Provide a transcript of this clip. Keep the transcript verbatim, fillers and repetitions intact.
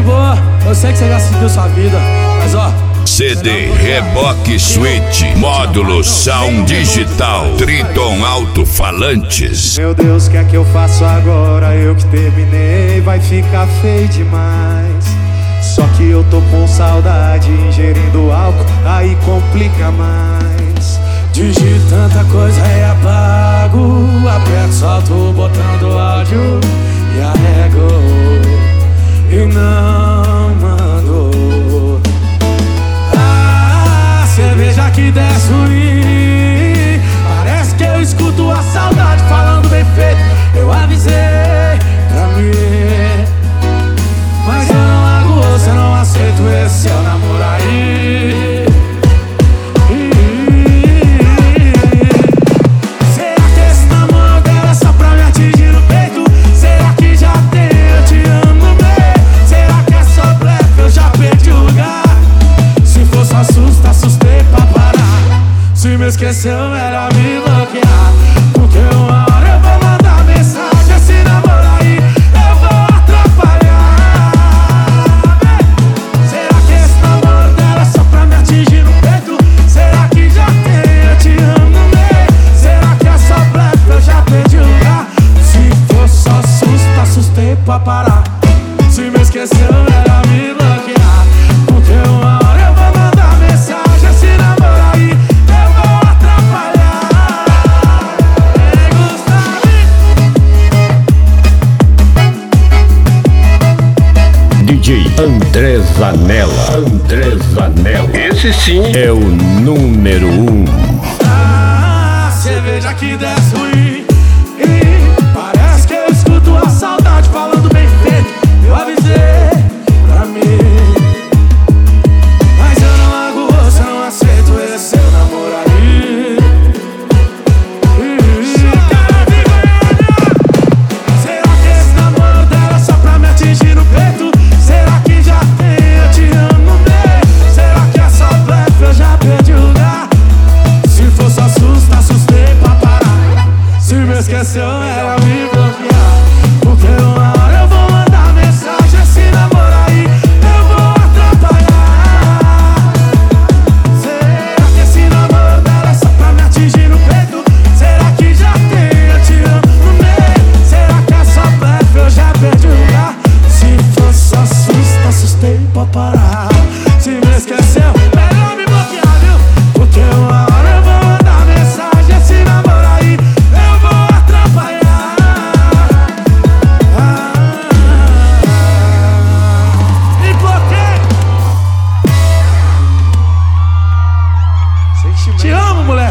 boa, eu sei que você já seguiu sua vida, mas ó. C D Reboque Switch, módulo Sound Digital, Triton Alto-Falantes. Meu Deus, o que é que eu faço agora? Eu que terminei, vai ficar feio demais. Só que eu tô com saudade, ingerindo álcool, aí complica mais. Digito tanta coisa e apago, aperto, solto o botão do áudio e arrego e não mando. Ah, cerveja que desce ruim, parece que eu escuto a saudade falando bem feito. Eu avisei pra mim, mas eu não largo você, não aceito esse seu namoro aí. Assusta, assustei pra parar. Se me esqueceu, melhor me bloquear, porque uma hora eu vou mandar mensagem. Esse namoro aí eu vou atrapalhar. Será que esse namoro dela é só pra me atingir no peito? Será que já tem eu te amo no meio? Será que é só blefe, eu já perdi o lugar? Se for só susto, assustei pra parar. Se me esqueceu, melhor me bloquear, porque uma hora eu vou mandar mensagem. Esse namoro aí eu vou atrapalhar. Ei, Gustavo. D J André Zanella. André Zanella. Esse sim é o número um. Ah, cerveja que desce ruim, e parece que eu escuto a saudade falando bem feito. Eu avisei pra mim, mas eu não largo você, não aceito esse seu namoro aí. Será que esse namoro dela é só pra me atingir no peito? Será que já tem eu te amo no meio? Será que é só blefe, eu já perdi o lugar? Se for só susto, assustei pra parar. Se me esqueceu, era me bloquear, porque uma hora eu vou mandar mensagem. Esse namoro aí eu vou atrapalhar. Será que esse namoro dela é só pra me atingir no peito? Será que já tem eu te amo no meio? Será que é só blefe, eu já perdi o lugar? Se for só susto, assustei pra parar. Se me esqueceu, melhor me bloquear, viu? Porque uma hora eu vou mandar mensagem. Esse namoro aí eu vou atrapalhar. Ah, e bloqueei. Te amo, moleque.